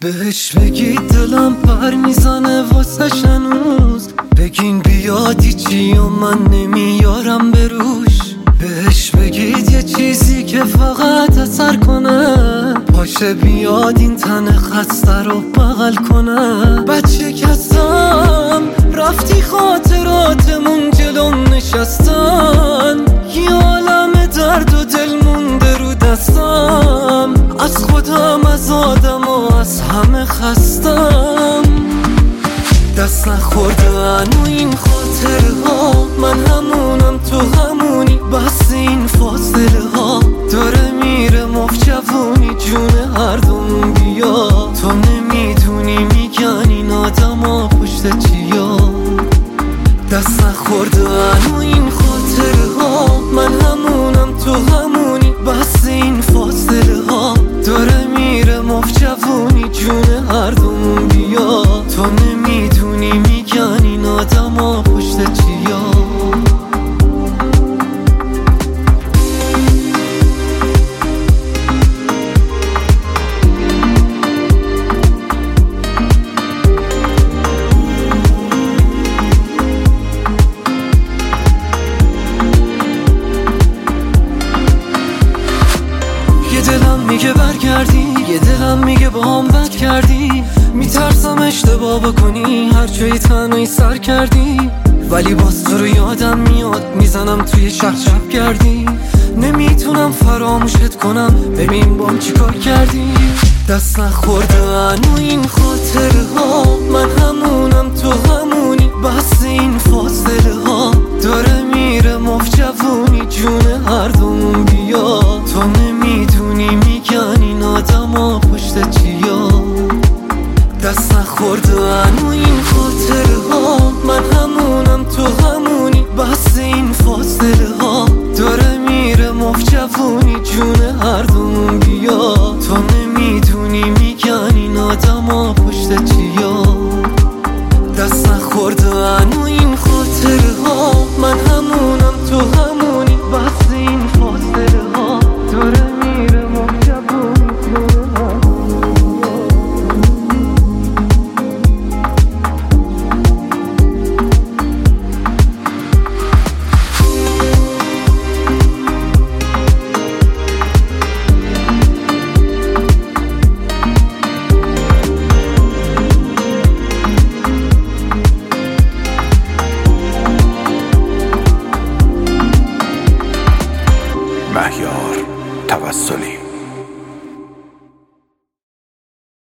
بهش بگید دلم پر میزنه واسه هنوز، بگین بیادی چی و من نمیارم بروش. بهش بگید یه چیزی که فقط اثر کنه، پاشه بیاد این تن خسته رو بغل کنه. بچه کسم رفتی خاطراتمون جلوم نشستن، یه عالم درد و دل مونده رو دستم، از خودم از آدم و از همه خستم. دست نخوردن و این خاطره ها، من همونم تو همونی، بس این فاصله ها داره میره مفت جوونی جون هر دوم بیا. تو نمیدونی میگن این آدم ها پشت چیا. دست نخوردن و این خاطره ها، من همونم تو همونی، بس این فاصله ها داره میره مفت جوونی جون هر دوم بیا. تو نمیدونی میگن این آدم ها پشت چیا. دلم میگه برگردی، یه دلم میگه با هم بد کردی. میترسم اشتباه بکنی، هر جایی تنهایی سر کردی. ولی باز تو رو یادم میاد، میزنم توی شب کردی. نمیتونم فراموشت کنم، ببین بام چی کار کردی. دست نخوردن و این خاطره ها، من همونم تو همونی، بس این فاصله ها داره میره مفت جوونی جون هر دوم بیا. تو نمیدونی میگن این آدم ها پشت چیا. دست نخوردن و این خاطره ها، من همونم تو همونی، بس این فاصله ها داره میره مفت جوونی جون هر دوم بیا. تو نمیدونی میگن این آدم ها پشت چیا. دست نخوردن و این خاطره ها، من همونم تو همونی، بس این فاصله ها داره میره مفت جوونی جون هر دوم مهیار توسلی.